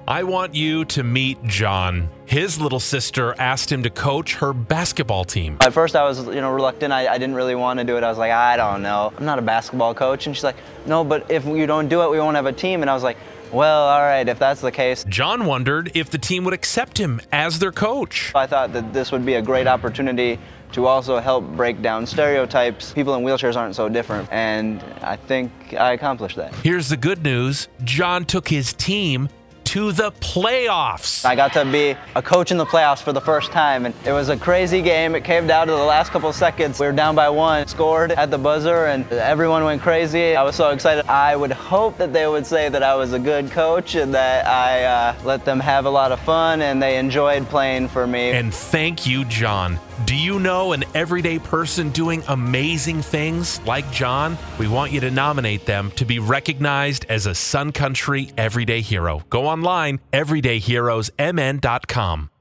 I want you to meet John. His little sister asked him to coach her basketball team. At first I was, reluctant. I didn't really want to do it. I was like, I don't know. I'm not a basketball coach. And she's like, no, but if you don't do it, we won't have a team. And I was like, well, all right, if that's the case. John wondered if the team would accept him as their coach. I thought that this would be a great opportunity to also help break down stereotypes. People in wheelchairs aren't so different, and I think I accomplished that. Here's the good news. John took his team to the playoffs. I got to be a coach in the playoffs for the first time, and it was a crazy game. It came down to the last couple seconds. We were down by 1, scored at the buzzer, and everyone went crazy. I was so excited. I would hope that they would say that I was a good coach and that I let them have a lot of fun and they enjoyed playing for me. And thank you, John. Do you know an everyday person doing amazing things like John? We want you to nominate them to be recognized as a Sun Country Everyday Hero. Go online, everydayheroesmn.com.